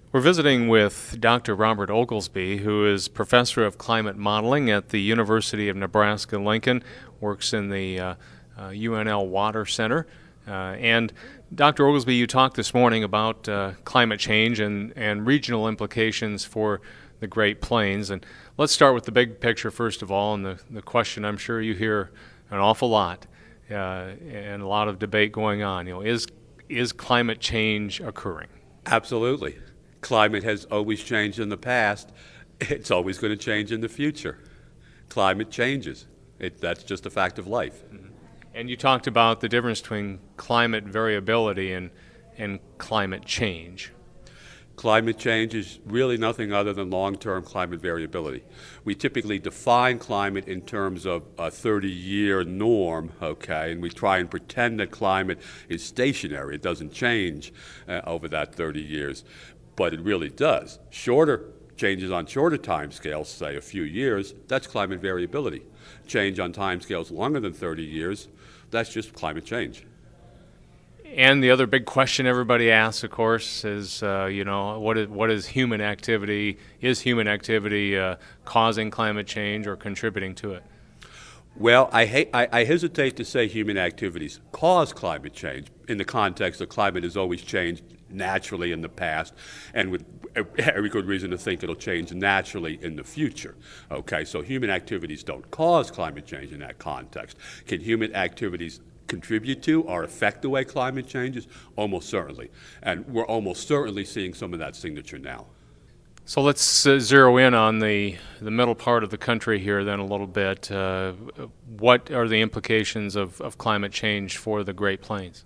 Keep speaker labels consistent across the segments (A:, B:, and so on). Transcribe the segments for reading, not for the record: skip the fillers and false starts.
A: We're visiting with Dr. Robert Oglesby, who is professor of climate modeling at the University of Nebraska-Lincoln, works in the UNL Water Center. And Dr. Oglesby, you talked this morning about climate change and regional implications for the Great Plains. And let's start with the big picture first of all, and the question I'm sure you hear an awful lot, and a lot of debate going on. Is climate change occurring?
B: Absolutely. Climate has always changed in the past. It's always going to change in the future. Climate changes. That's just a fact of life.
A: Mm-hmm. And you talked about the difference between climate variability and climate change.
B: Climate change is really nothing other than long-term climate variability. We typically define climate in terms of a 30-year norm, okay, and we try and pretend that climate is stationary. It doesn't change over that 30 years, but it really does. Shorter changes on shorter time scales, say a few years, that's climate variability. Change on time scales longer than 30 years, that's just climate change.
A: And the other big question everybody asks, of course, is what is human activity? Is human activity causing climate change or contributing to it?
B: Well, I hesitate to say human activities cause climate change in the context that climate has always changed naturally in the past, and with every good reason to think it'll change naturally in the future. Okay, so human activities don't cause climate change in that context. Can human activities contribute to or affect the way climate changes? Almost certainly. And we're almost certainly seeing some of that signature now.
A: So let's zero in on the middle part of the country here then a little bit. What are the implications of climate change for the Great Plains?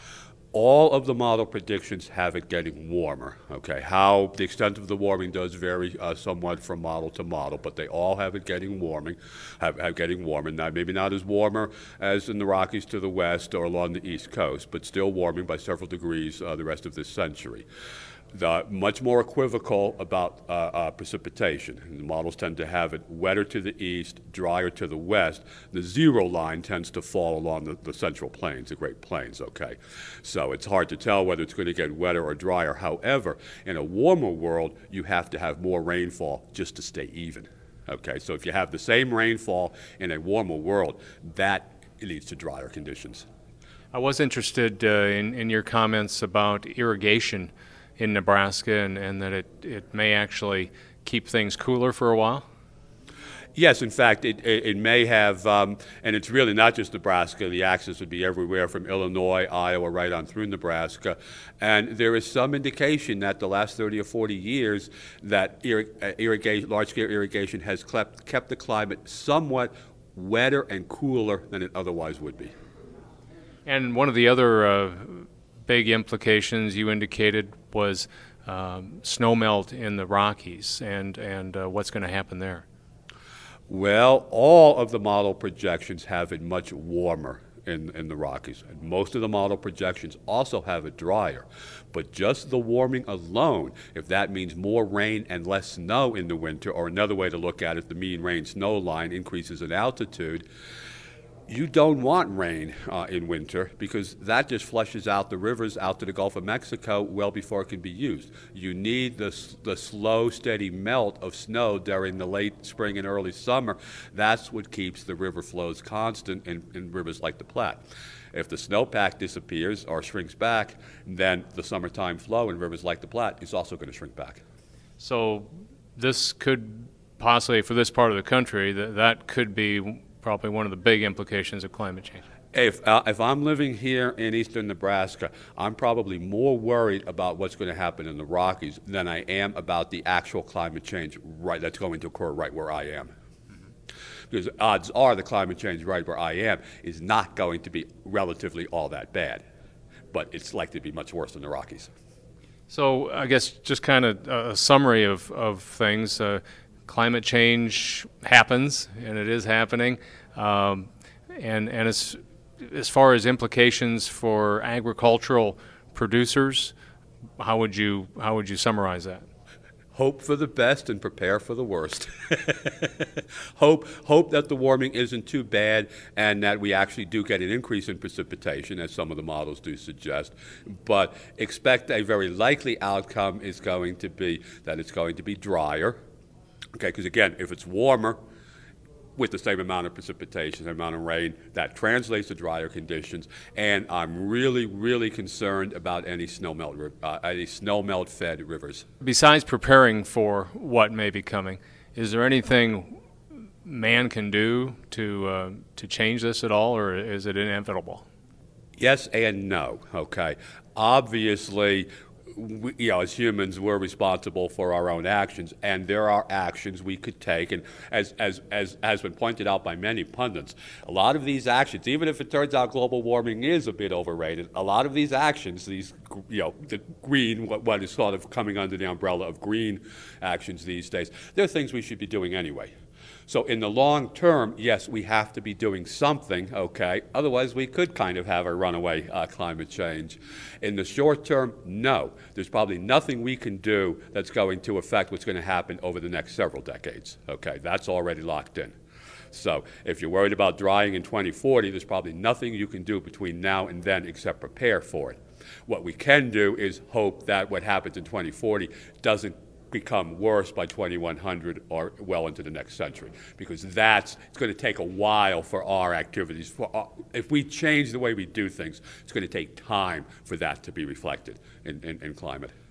B: All of the model predictions have it getting warmer. Okay, how the extent of the warming does vary somewhat from model to model, but they all have it getting warming, have getting warmer. Now, maybe not as warmer as in the Rockies to the west or along the East Coast, but still warming by several degrees the rest of this century. Much more equivocal about precipitation. The models tend to have it wetter to the east, drier to the west. The zero line tends to fall along the Central Plains, the Great Plains, okay? So it's hard to tell whether it's going to get wetter or drier. However, in a warmer world, you have to have more rainfall just to stay even, okay? So if you have the same rainfall in a warmer world, that leads to drier conditions.
A: I was interested in your comments about irrigation in Nebraska and that it may actually keep things cooler for a while?
B: Yes, in fact, it may have, and it's really not just Nebraska. The axis would be everywhere from Illinois, Iowa, right on through Nebraska. And there is some indication that the last 30 or 40 years that large-scale irrigation has kept the climate somewhat wetter and cooler than it otherwise would be.
A: And one of the other big implications you indicated was snowmelt in the Rockies and what's going to happen there.
B: Well, all of the model projections have it much warmer in the Rockies. And most of the model projections also have it drier. But just the warming alone, if that means more rain and less snow in the winter, or another way to look at it, the mean rain-snow line increases in altitude, you don't want rain in winter because that just flushes out the rivers out to the Gulf of Mexico well before it can be used. You need the slow, steady melt of snow during the late spring and early summer. That's what keeps the river flows constant in rivers like the Platte. If the snowpack disappears or shrinks back, then the summertime flow in rivers like the Platte is also going to shrink back.
A: So this could possibly, for this part of the country, that could be probably one of the big implications of climate change.
B: If I'm living here in eastern Nebraska, I'm probably more worried about what's going to happen in the Rockies than I am about the actual climate change that's going to occur right where I am. Because odds are the climate change right where I am is not going to be relatively all that bad, but it's likely to be much worse in the Rockies.
A: So I guess just kind of a summary of things. Climate change happens, and it is happening. And as far as implications for agricultural producers, how would you summarize that?
B: Hope for the best and prepare for the worst. Hope that the warming isn't too bad and that we actually do get an increase in precipitation, as some of the models do suggest. But expect a very likely outcome is going to be that it's going to be drier. Okay, because again, if it's warmer, with the same amount of precipitation, the amount of rain, that translates to drier conditions. And I'm really, really concerned about any snowmelt-fed rivers.
A: Besides preparing for what may be coming, is there anything man can do to change this at all, or is it inevitable?
B: Yes and no. Okay, obviously, as humans, we're responsible for our own actions, and there are actions we could take. And as has been pointed out by many pundits, a lot of these actions, even if it turns out global warming is a bit overrated, a lot of these actions, the green, what is sort of coming under the umbrella of green actions these days, they're things we should be doing anyway. So in the long term, yes, we have to be doing something, okay? Otherwise, we could kind of have a runaway climate change. In the short term, no. There's probably nothing we can do that's going to affect what's going to happen over the next several decades, okay? That's already locked in. So if you're worried about drying in 2040, there's probably nothing you can do between now and then except prepare for it. What we can do is hope that what happens in 2040 doesn't become worse by 2100 or well into the next century, because it's going to take a while for our activities. If we change the way we do things, it's going to take time for that to be reflected in climate.